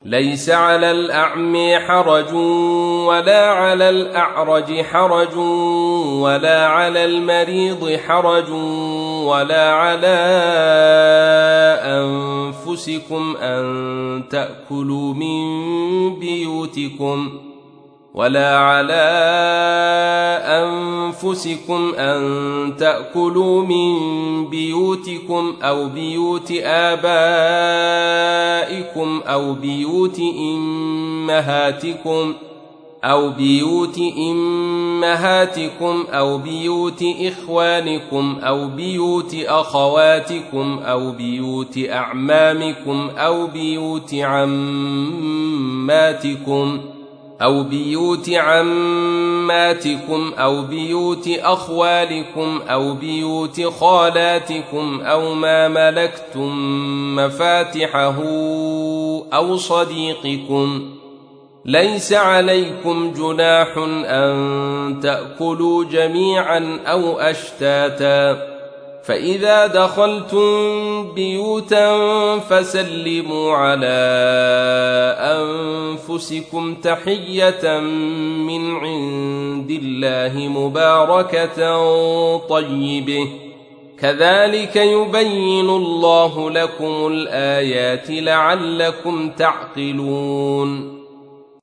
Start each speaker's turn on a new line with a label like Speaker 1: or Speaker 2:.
Speaker 1: ليس على الأعمى حرج ولا على الأعرج حرج ولا على المريض حرج ولا على أنفسكم أن تأكلوا من بيوتكم أو بيوت آبائكم أو بيوت أمهاتكم أو بيوت إخوانكم أو بيوت أخواتكم أو بيوت أعمامكم أو بيوت عماتكم أو بيوت أخوالكم أو بيوت خالاتكم أو ما ملكتم مفاتحه أو صديقكم. ليس عليكم جناح أن تأكلوا جميعا أو أشتاتا، فإذا دخلتم بيوتا فسلموا على أنفسكم تحية من عند الله مباركة طيبة، كذلك يبين الله لكم الآيات لعلكم تعقلون.